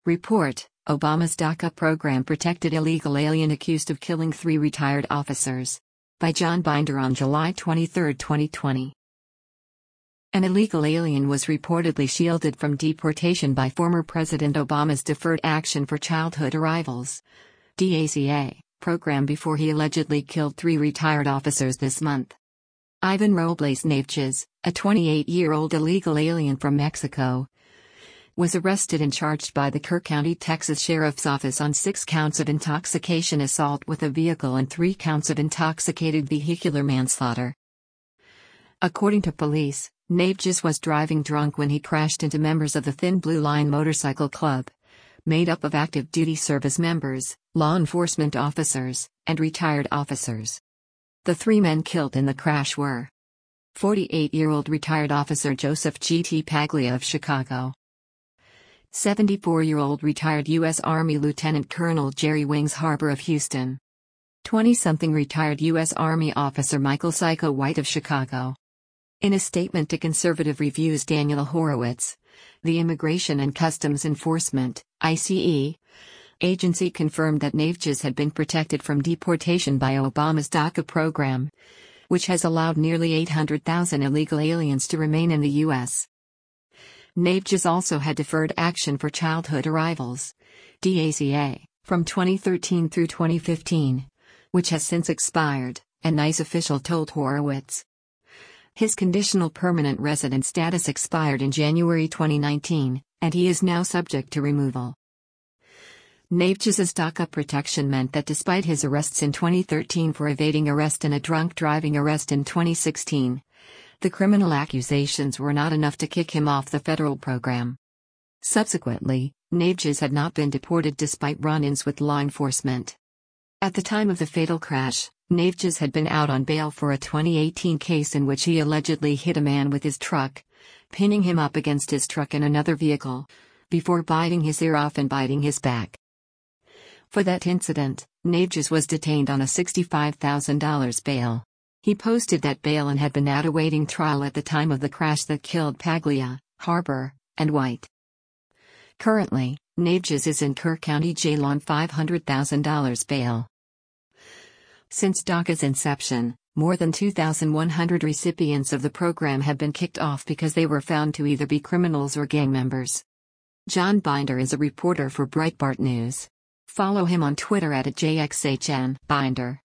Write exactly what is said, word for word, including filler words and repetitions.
Report: Obama's DACA program protected illegal alien accused of killing three retired officers. By John Binder on July twenty-third, twenty twenty. An illegal alien was reportedly shielded from deportation by former President Obama's Deferred Action for Childhood Arrivals (DACA) program before he allegedly killed three retired officers this month. Ivan Robles Nevares, a twenty-eight-year-old illegal alien from Mexico, was arrested and charged by the Kerr County, Texas Sheriff's Office on six counts of intoxication assault with a vehicle and three counts of intoxicated vehicular manslaughter. According to police, Nevares was driving drunk when he crashed into members of the Thin Blue Line Motorcycle Club, made up of active duty service members, law enforcement officers, and retired officers. The three men killed in the crash were forty-eight-year-old retired officer Joseph G T Paglia of Chicago, seventy-four-year-old retired U S Army Lieutenant Colonel Jerry Wings Harbor of Houston, twenty-something retired U S Army officer Michael Psycho White of Chicago. In a statement to Conservative Review's Daniel Horowitz, the Immigration and Customs Enforcement (I C E) agency confirmed that Nevares had been protected from deportation by Obama's DACA program, which has allowed nearly eight hundred thousand illegal aliens to remain in the U S Nevares also had Deferred Action for Childhood Arrivals (DACA) from twenty thirteen through twenty fifteen, which has since expired, an I C E official told Horowitz. His conditional permanent resident status expired in January twenty nineteen, and he is now subject to removal. Nevares' DACA protection meant that despite his arrests in twenty thirteen for evading arrest and a drunk driving arrest in twenty sixteen, the criminal accusations were not enough to kick him off the federal program. Subsequently, Nevares had not been deported despite run-ins with law enforcement. At the time of the fatal crash, Nevares had been out on bail for a twenty eighteen case in which he allegedly hit a man with his truck, pinning him up against his truck in another vehicle, before biting his ear off and biting his back. For that incident, Nevares was detained on a sixty-five thousand dollars bail. He posted that bail and had been out awaiting trial at the time of the crash that killed Paglia, Harbor, and White. Currently, Nevares is in Kerr County Jail on five hundred thousand dollars bail. Since DACA's inception, more than two thousand one hundred recipients of the program have been kicked off because they were found to either be criminals or gang members. John Binder is a reporter for Breitbart News. Follow him on Twitter at J X H N Binder.